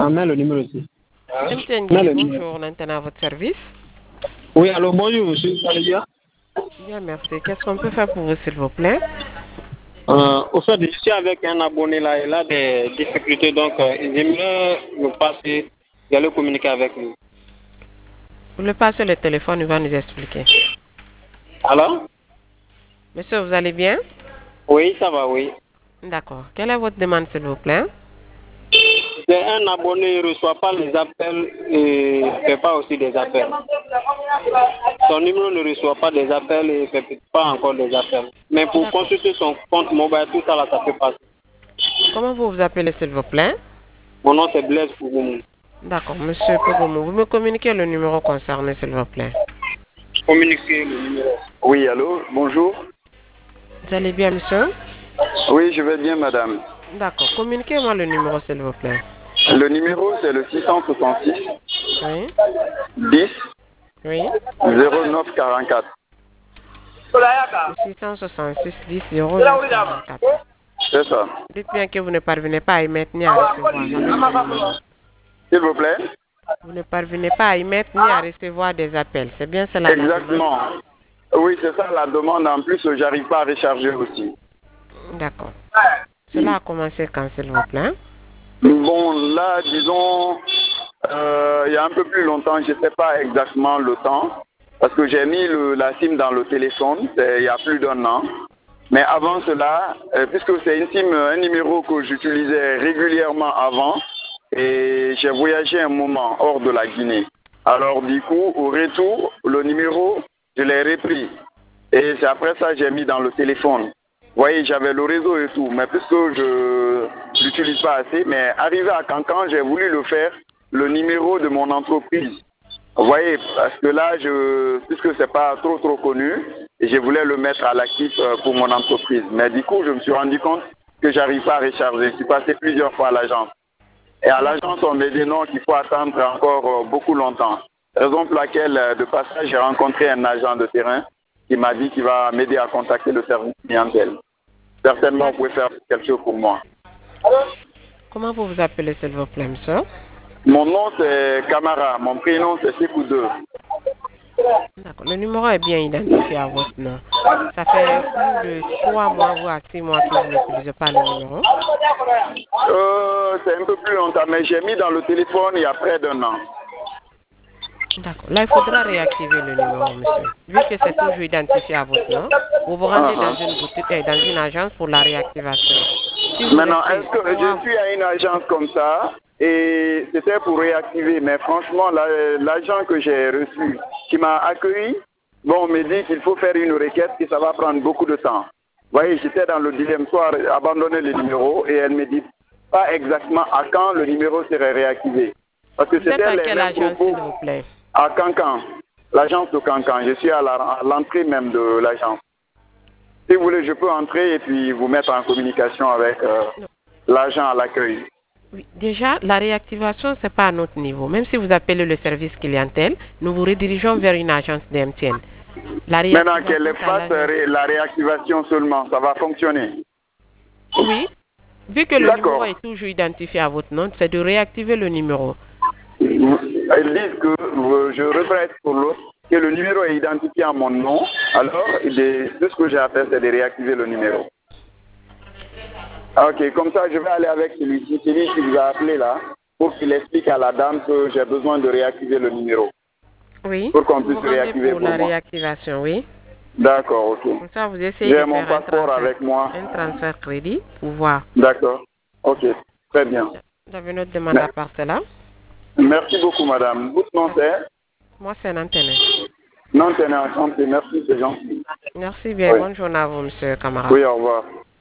mets le numéro aussi. MTN Mets Guinée, le numéro. bonjour, maintenant à votre service. Oui, allô, bonjour, monsieur. Ça va bien? Bien, merci. Qu'est-ce qu'on peut faire pour vous, s'il vous plaît? Au fait, je suis avec un abonné là, il a des difficultés, donc j'aimerais me passer, d'aller communiquer avec lui. Vous le passez le téléphone, il va nous expliquer. Alors? Monsieur, vous allez bien? Oui, ça va, oui. D'accord. Quelle est votre demande, s'il vous plaît? C'est un abonné, il ne reçoit pas les appels et ne fait pas aussi des appels. Son numéro ne reçoit pas des appels et ne fait pas encore des appels. Mais pour D'accord. consulter son compte mobile, tout ça là, ça peut passer. Comment vous vous appelez, s'il vous plaît? Mon nom c'est Blaise Pougoumou. D'accord, monsieur Pogomo, vous me communiquez le numéro concerné, s'il vous plaît. Communiquer le numéro. Oui, allô, bonjour. Vous allez bien, monsieur? Oui, je vais bien, madame. D'accord. Communiquez-moi le numéro, s'il vous plaît. Le numéro, c'est le 666 Oui, 10 oui. 09 44. 666 10 044. C'est ça. Dites bien que vous ne parvenez pas à y mettre ni à recevoir. avec ce numéro. S'il vous plaît. Vous ne parvenez pas à y mettre ni à recevoir des appels. C'est bien cela la demande? Exactement. Oui, c'est ça la demande. En plus, j'arrive pas à recharger aussi. D'accord. Cela a commencé quand, s'il vous plaît? Bon, là, disons, il y a un peu plus longtemps, je ne sais pas exactement le temps, parce que j'ai mis la SIM dans le téléphone, il y a plus d'1 an. Mais avant cela, puisque c'est une SIM, un numéro que j'utilisais régulièrement avant, et j'ai voyagé un moment hors de la Guinée. Alors du coup, au retour, le numéro, je l'ai repris. Et c'est après ça que j'ai mis dans le téléphone. Vous voyez, j'avais le réseau et tout, mais puisque je l'utilise pas assez, mais arrivé à Cancan, j'ai voulu le faire, le numéro de mon entreprise. Vous voyez, parce que là, puisque c'est pas trop connu, et je voulais le mettre à l'actif pour mon entreprise. Mais du coup, je me suis rendu compte que j'arrive pas à recharger. Je suis passé plusieurs fois à l'agence. Et à l'agence, on m'a dit non, qu'il faut attendre encore beaucoup longtemps. Raison pour laquelle, de passage, j'ai rencontré un agent de terrain qui m'a dit qu'il va m'aider à contacter le service clientèle. Certainement, vous pouvez faire quelque chose pour moi. Comment vous vous appelez, s'il vous plaît, monsieur? Mon nom, c'est Camara. Mon prénom, c'est Sekou 2. D'accord. Le numéro est bien identifié à votre nom. Ça fait plus de 3 mois ou à 6 mois que vous n'utilisez pas le numéro. C'est un peu plus longtemps, mais j'ai mis dans le téléphone il y a près d'1 an. D'accord. Là, il faudra réactiver le numéro, monsieur. Vu que c'est toujours identifié à votre nom, vous vous rendez dans une boutique, dans une agence pour la réactivation. Si vous Maintenant, restez est-ce que je suis à une agence comme ça et c'était pour réactiver, mais franchement, l'agent que j'ai reçu, qui m'a accueilli, bon, on me dit qu'il faut faire une requête et ça va prendre beaucoup de temps. Vous voyez, j'étais dans le dilemme, soit abandonner le numéro et elle me dit pas exactement à quand le numéro serait réactivé. Parce que Vous êtes c'était à les quelle mêmes agence, propos s'il vous plaît? à Cancan, l'agence de Cancan. Je suis à l'entrée même de l'agence. Si vous voulez, je peux entrer et puis vous mettre en communication avec l'agent à l'accueil. Oui, déjà, la réactivation, ce n'est pas à notre niveau. Même si vous appelez le service clientèle, nous vous redirigeons vers une agence d'MTN. Maintenant qu'elle fasse la réactivation seulement, ça va fonctionner. Oui, vu que le numéro est toujours identifié à votre nom, c'est de réactiver le numéro. Ils disent que, je regrette pour l'autre, que le numéro est identifié à mon nom. Alors, tout ce que j'ai à faire, c'est de réactiver le numéro. Ok, comme ça, je vais aller avec celui-ci, celui qui vous a appelé là, pour qu'il explique à la dame que j'ai besoin de réactiver le numéro. Oui, pour qu'on vous puisse réactiver pour la réactivation, oui. D'accord, ok. Comme ça, vous essayez de J'ai mon faire passeport avec moi. un transfert crédit pour voir. D'accord, ok, très bien. Vous avez notre demande à part cela? Merci beaucoup, madame. Votre nom c'est? Moi, c'est Nantene. Nantene, enchanté. Merci, c'est gentil. Merci bien. Oui. Bonne journée à vous, monsieur Camara. Oui, au revoir.